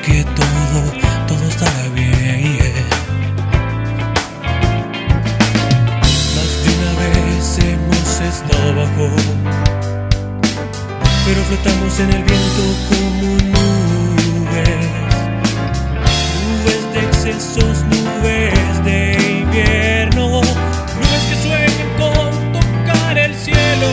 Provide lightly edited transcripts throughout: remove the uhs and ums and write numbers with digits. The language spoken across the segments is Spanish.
que todo estará bien. Más de una vez hemos estado bajo, pero flotamos en el viento como nubes de excesos, nubes de invierno, nubes que sueñan con tocar el cielo.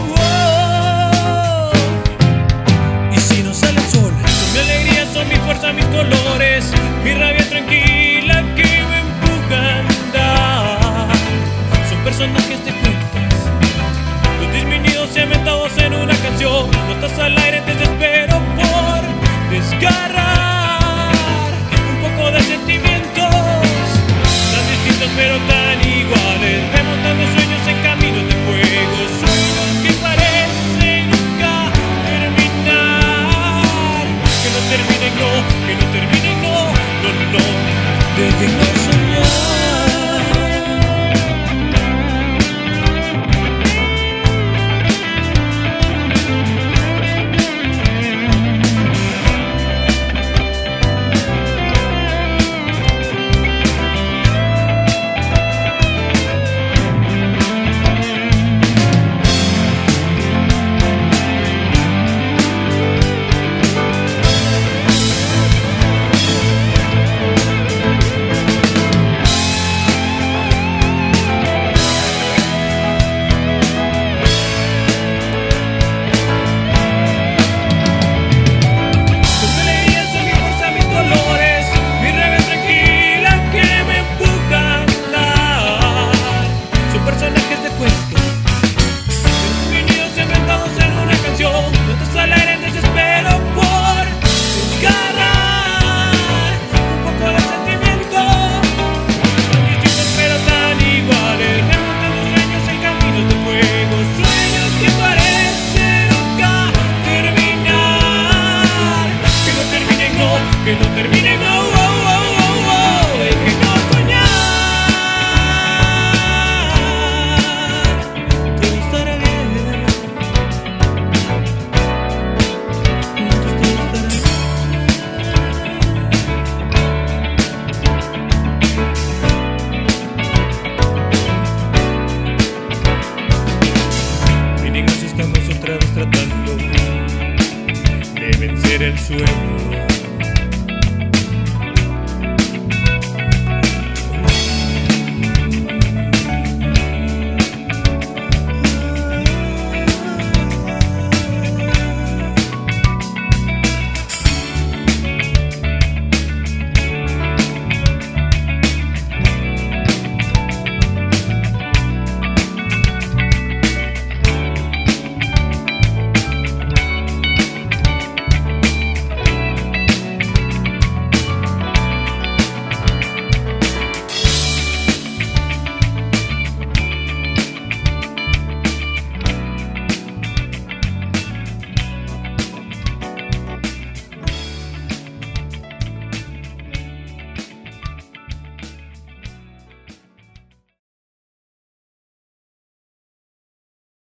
Y si no sale el sol, son mi alegría, son mi fuerza, mis colores, mi rabia tranquila que me empuja a andar. Son personajes de cuentos, los disminuidos cementados en una canción. No estás al aire, te desespero por desgarrar un poco de sentimientos tan distintos pero tan iguales, remontando sueños en caminos de fuego, sueños que parecen nunca terminar, que no terminen, no, que no terminen, no, no, no, déjennos soñar. Que no termine, no.